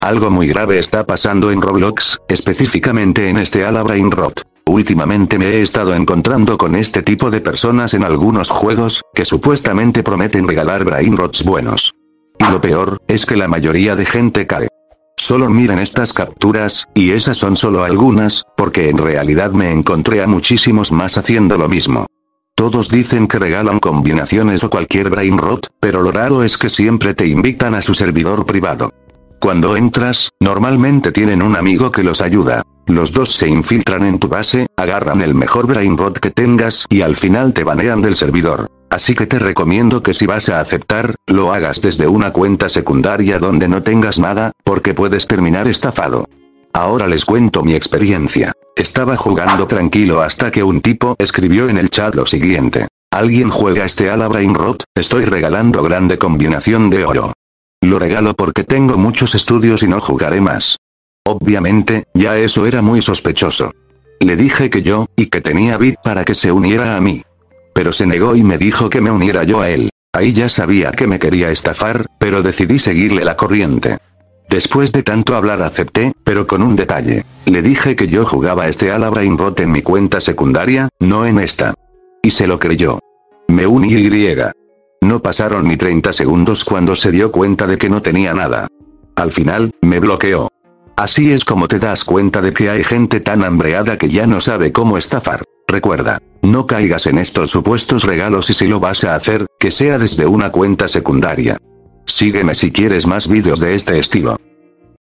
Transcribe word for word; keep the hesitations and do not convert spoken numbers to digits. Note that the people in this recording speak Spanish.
Algo muy grave está pasando en Roblox, específicamente en este ala Brainrot. Últimamente me he estado encontrando con este tipo de personas en algunos juegos, que supuestamente prometen regalar Brainrots buenos. Y lo peor, es que la mayoría de gente cae. Solo miren estas capturas, y esas son solo algunas, porque en realidad me encontré a muchísimos más haciendo lo mismo. Todos dicen que regalan combinaciones o cualquier Brainrot, pero lo raro es que siempre te invitan a su servidor privado. Cuando entras, normalmente tienen un amigo que los ayuda. Los dos se infiltran en tu base, agarran el mejor Brainrot que tengas y al final te banean del servidor. Así que te recomiendo que si vas a aceptar, lo hagas desde una cuenta secundaria donde no tengas nada, porque puedes terminar estafado. Ahora les cuento mi experiencia. Estaba jugando tranquilo hasta que un tipo escribió en el chat lo siguiente. ¿Alguien juega este ala Brainrot? Estoy regalando grande combinación de oro. Lo regalo porque tengo muchos estudios y no jugaré más. Obviamente, ya eso era muy sospechoso. Le dije que yo, y que tenía bit para que se uniera a mí. Pero se negó y me dijo que me uniera yo a él. Ahí ya sabía que me quería estafar, pero decidí seguirle la corriente. Después de tanto hablar acepté, pero con un detalle. Le dije que yo jugaba este ala Brainrot en mi cuenta secundaria, no en esta. Y se lo creyó. Me uní y... No pasaron ni treinta segundos cuando se dio cuenta de que no tenía nada. Al final, me bloqueó. Así es como te das cuenta de que hay gente tan hambreada que ya no sabe cómo estafar. Recuerda, no caigas en estos supuestos regalos y si lo vas a hacer, que sea desde una cuenta secundaria. Sígueme si quieres más vídeos de este estilo.